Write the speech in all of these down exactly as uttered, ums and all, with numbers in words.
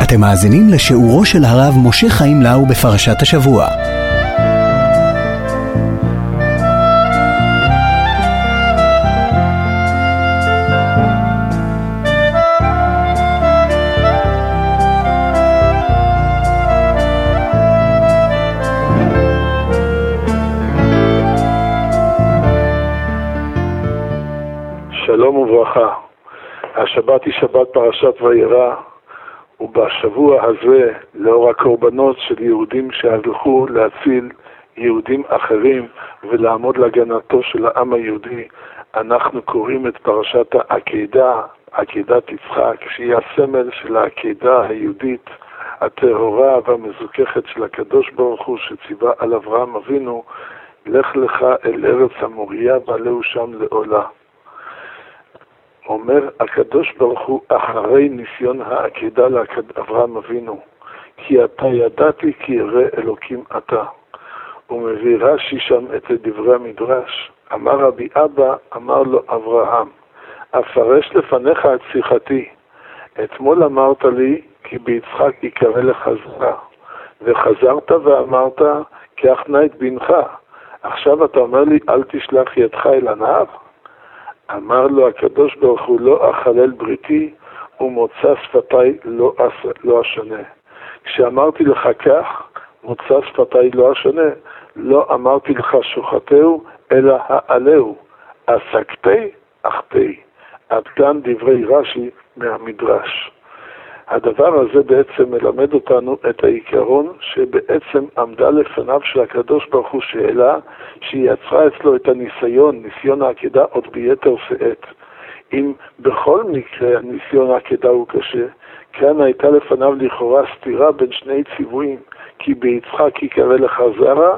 אתם מאזינים לשיעורו של הרב משה חיים לאו בפרשת השבוע. שלום וברכה. השבת היא שבת פרשת וירא, ובשבוע הזה, לאור הקורבנות של יהודים שהלכו להציל יהודים אחרים ולעמוד להגנתו של העם היהודי, אנחנו קוראים את פרשת העקדה, עקדת יצחק, שהיא הסמל של העקדה היהודית הטהורה והמזוכחת של הקדוש ברוך הוא, שציווה על אברהם אבינו, לך לך אל ארץ המוריה ועלהו שם לעולה. אומר הקדוש ברוך הוא אחרי ניסיון העקדה לאברהם אבינו, כי אתה ידעתי כי ירא אלוקים אתה. הוא מביא רש"י שם את דברי המדרש. אמר רבי אבא, אמר לו אברהם, אפרש לפניך את שיחתי. אתמול אמרת לי כי ביצחק יקרא לך זרע, וחזרת ואמרת כי אחנה את בנך. עכשיו אתה אומר לי אל תשלח ידך אל הנער? אמר לו הקדוש ברוך הוא, לא אחלל בריתי ומוצא שפתי לא, לא אשנה. כשאמרתי לך כך, מוצא שפתי לא אשנה, לא אמרתי לך שוחטהו, אלא העלהו, עסקתי אחתי. עד כאן דברי רש"י מהמדרש. הדבר הזה בעצם מלמד אותנו את העיקרון שבעצם עמדה לפניו של הקדוש ברוך הוא שאלה שהיא יצרה אצלו את הניסיון, ניסיון העקדה עוד ביתר שאת. אם בכל מקרה ניסיון העקדה הוא קשה, כאן הייתה לפניו לכאורה סתירה בין שני ציוויים, כי ביצחק יקרא לך זרע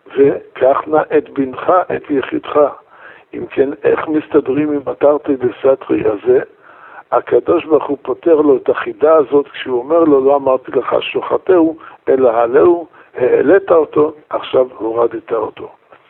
וקח נא את בנך, את יחידך. אם כן, איך מסתדרים עם התרתי דסתרי הזה? הקדוש ברוך הוא פותר לו את החידה הזאת כשהוא אומר לו, לא אמרתי לך שוחטהו, אלא העלהו, העלית אותו, עכשיו הורדת אותו.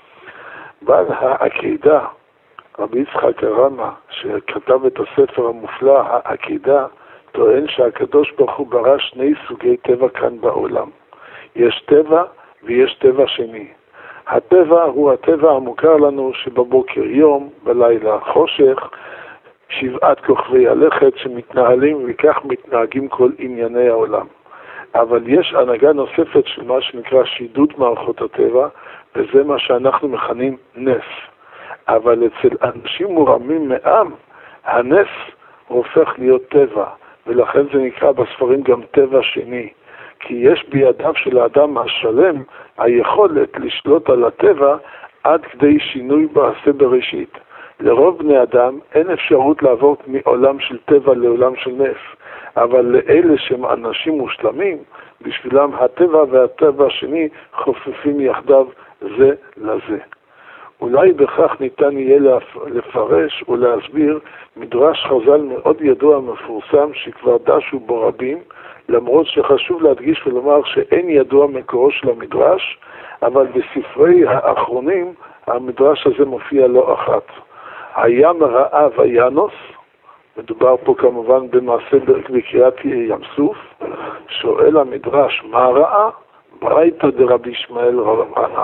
בעל העקדה, רבי יצחק הרמ"א, שכתב את הספר המופלא, העקדה, טוען שהקדוש ברוך הוא ברא שני סוגי טבע כאן בעולם. יש טבע ויש טבע שני. הטבע הוא הטבע המוכר לנו שבבוקר יום, בלילה חושך, שבעת כוכבי הלכת שמתנהלים וכך מתנהגים כל ענייני העולם. אבל יש הנהגה נוספת של מה שנקרא שידוד מערכות הטבע, וזה מה שאנחנו מכנים נס. אבל אצל אנשים מורמים מעם, הנס הופך להיות טבע, ולכן זה נקרא בספרים גם טבע שני. כי יש בידיו של האדם השלם היכולת לשלוט על הטבע עד כדי שינוי בעשה בראשית. לרוב בני אדם אין אפשרות לעבור מעולם של טבע לעולם של נס, אבל לאלה שהם אנשים מושלמים, בשבילם הטבע והטבע השני חופפים יחדיו זה לזה. אולי בכך ניתן יהיה לפרש ולהסביר מדרש חז"ל מאוד ידוע מפורסם שכבר דשו בו רבים, למרות שחשוב להדגיש ולומר שאין ידוע מקורו של המדרש, אבל בספרי האחרונים המדרש הזה מופיע לא אחת. הים ראה וינוס, מדובר פה כמובן במעשה בקריאת ים סוף, שואל המדרש מה ראה? ברייתא דרבי ישמעאל רבא.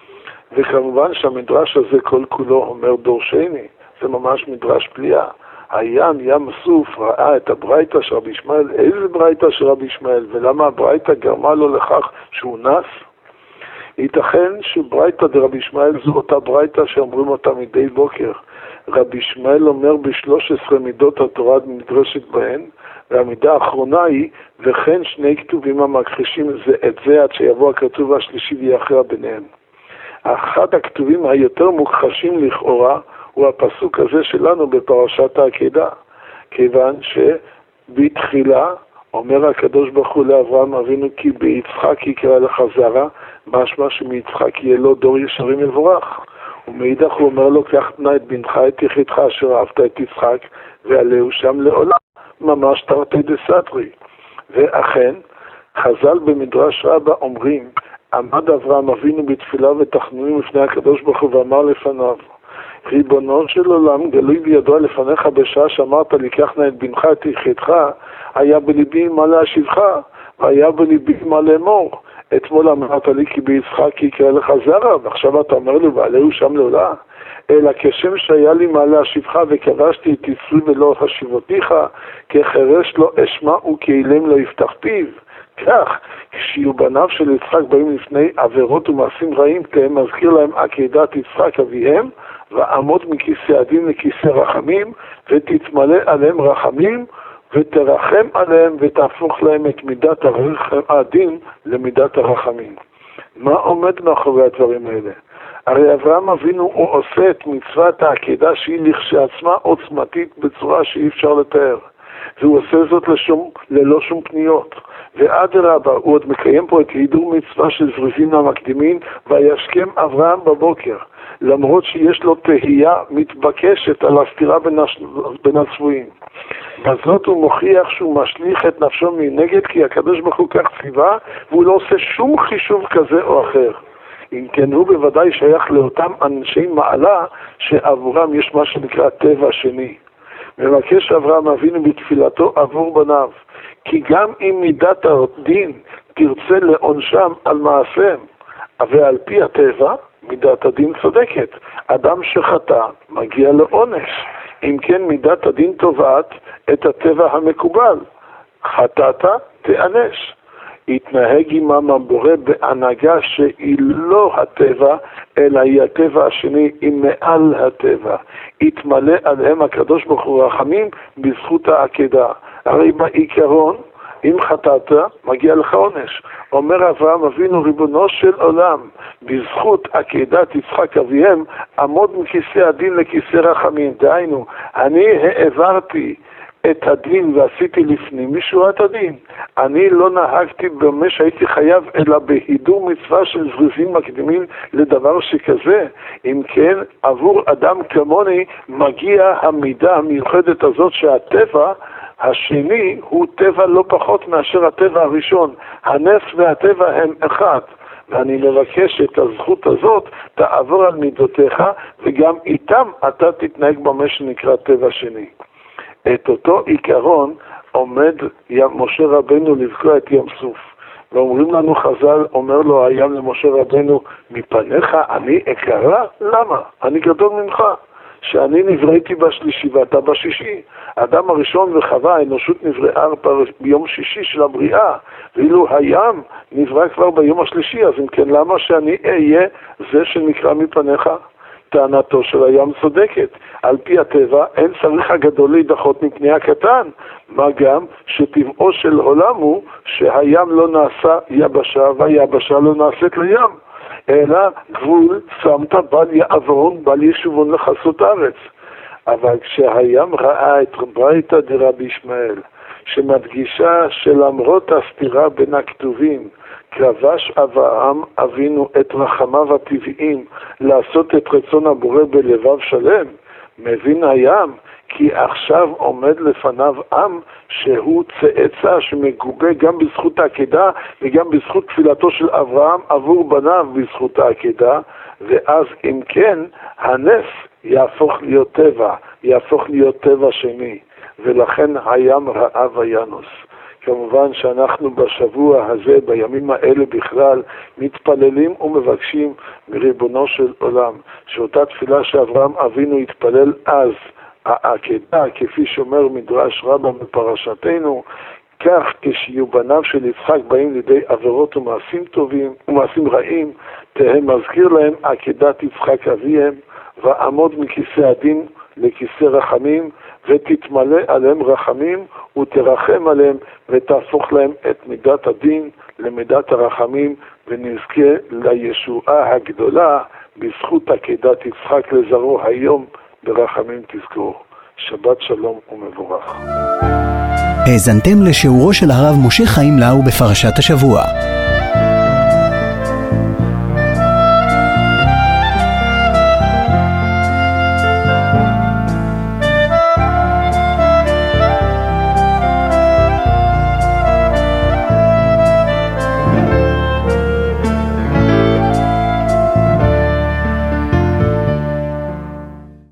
וכמובן שהמדרש הזה כל כולו אומר דורשני, זה ממש מדרש פליאה. הים, ים סוף, ראה את הברייתא של רבי ישמעאל. איזה ברייתא של רבי ישמעאל? ולמה הברייתא גרמה לו לכך שהוא נס? ייתכן שברייתא דרבי ישמעאל זו אותה ברייתא שאומרים אותה מדי בוקר. רבי ישמעאל אומר בשלוש עשרה מידות התורה נדרשת בהן, והמידה האחרונה היא, וכן שני כתובים המכחישים זה את זה עד שיבוא הכתוב השלישי ויכריע ביניהם. אחד הכתובים היותר מוכחשים לכאורה הוא הפסוק הזה שלנו בפרשת העקדה, כיוון שבתחילה אומר הקדוש ברוך הוא לאברהם אבינו כי ביצחק יקרא לך זרע, משמע שמיצחק יהיה לו דור ישרים מבורך. ומאידך הוא אומר לו קח נא את בנך את יחידך אשר אהבת את יצחק ועלהו שם לעולם, ממש תרתי דסתרי. ואכן חז"ל במדרש רבה אומרים, עמד אברהם אבינו בתפילה ותחנונים לפני הקדוש ברוך הוא ואמר לפניו, ריבונו של עולם, גלוי בידוע לפניך בשעה שאמרת לי, קח נא את בנך את יחידך, היה בליבי מה להשיבך, והיה בליבי מה לאמור. אתמול אמרת לי כי ביצחק יקרא לך זרע, ועכשיו אתה אומר לי, ועליהו שם לעולה. אלא כשם שהיה לי מה להשיבך וכבשתי את יצרי ולא השיבותיך, כחרש לא אשמע וכאילם לא יפתח פיו. כך, כשיהיו בניו של יצחק באים לפני עבירות ומעשים רעים, תהיה מזכיר להם עקדת יצחק אביהם, ועמוד מכיסא הדין לכיסא רחמים, ותתמלא עליהם רחמים, ותרחם עליהם ותהפוך להם את מידת הדין למידת הרחמים. מה עומד מאחורי הדברים האלה? הרי אברהם אבינו הוא עושה את מצוות העקדה שהיא לכשעצמה עוצמתית בצורה שאי אפשר לתאר. והוא עושה זאת לשום, ללא שום פניות. ואדרבה, הוא עוד מקיים פה את הידור מצווה של זריזים המקדימים, וישכם אברהם בבוקר. למרות שיש לו תהייה מתבקשת על הסתירה בין, הש... בין הצבועים. בזאת הוא מוכיח שהוא משליך את נפשו מנגד, כי הקדוש ברוך הוא כך ציווה, והוא לא עושה שום חישוב כזה או אחר. אם כן, הוא בוודאי שייך לאותם אנשי מעלה, שעבורם יש מה שנקרא טבע שני. מבקש אברהם אבינו בתפילתו עבור בניו, כי גם אם מידת הדין תרצה לעונשם על מעשיהם, ועל פי הטבע, מידת הדין צודקת. אדם שחטא מגיע לעונש. אם כן, מידת הדין תובעת את הטבע המקובל. חטאת, תענש. התנהג עמם הבורא בהנהגה שהיא לא הטבע, אלא היא הטבע השני, היא מעל הטבע. התמלא עליהם הקדוש ברוך הוא רחמים בזכות העקדה. הרי בעיקרון, אם חטאת, מגיע לך עונש. אומר אברהם אבינו, ריבונו של עולם, בזכות עקדת יצחק אביהם, עמוד מכיסא הדין לכיסא רחמים. דהיינו, אני העברתי את הדין ועשיתי לפנים משורת הדין. אני לא נהגתי במה שהייתי חייב, אלא בהידור מצווה של זריזים מקדימים לדבר שכזה. אם כן, עבור אדם כמוני מגיע המידה המיוחדת הזאת שהטבע השני הוא טבע לא פחות מאשר הטבע הראשון. הנס והטבע הם אחד. ואני מבקש את הזכות הזאת תעבור על מידותיך, וגם איתם אתה תתנהג במה שנקרא טבע שני. את אותו עיקרון עומד משה רבנו לבקוע את ים סוף. ואומרים לנו חז"ל, אומר לו הים למשה רבנו, מפניך אני אקרא? למה? אני גדול ממך. שאני נבראתי בשלישי ואתה בשישי. האדם הראשון וחווה, האנושות נבראה ביום שישי של הבריאה, ואילו הים נברא כבר ביום השלישי, אז אם כן, למה שאני אהיה זה שנקרא מפניך? טענתו של הים צודקת. על פי הטבע, אין צריך הגדול להידחות מפני הקטן, מה גם שטבעו של עולם הוא שהים לא נעשה יבשה, והיבשה לא נעשית לים. אלא גבול שמת בל יעברון, בל ישובון לחסות ארץ. אבל כשהים ראה את ברייתא דרבי ישמעאל, שמדגישה שלמרות הסתירה בין הכתובים, כבש אברהם אבינו את רחמיו הטבעיים לעשות את רצון הבורא בלבב שלם, מבין הים כי עכשיו עומד לפניו עם שהוא צאצא שמגובה גם בזכות העקדה וגם בזכות תפילתו של אברהם עבור בניו בזכות העקדה, ואז אם כן הנס יהפוך להיות טבע, יהפוך להיות טבע שני, ולכן הים ראה וינוס. כמובן שאנחנו בשבוע הזה, בימים האלה בכלל, מתפללים ומבקשים מריבונו של עולם, שאותה תפילה שאברהם אבינו התפלל אז, העקדה, כפי שאומר מדרש רבא בפרשתנו, כך כשיהיו בניו של יצחק באים לידי עבירות ומעשים טובים ומעשים רעים, תהיה מזכיר להם עקדת יצחק אביהם, ועמוד מכיסא הדין לכיסא רחמים, ותתמלא עליהם רחמים, ותרחם עליהם, ותהפוך להם את מידת הדין למידת הרחמים, ונזכה לישועה הגדולה בזכות עקדת יצחק לזרעו היום ברחמים תזכור. שבת שלום ומבורך. האזנתם לשיעורו של הרב משה חיים לאו בפרשת השבוע.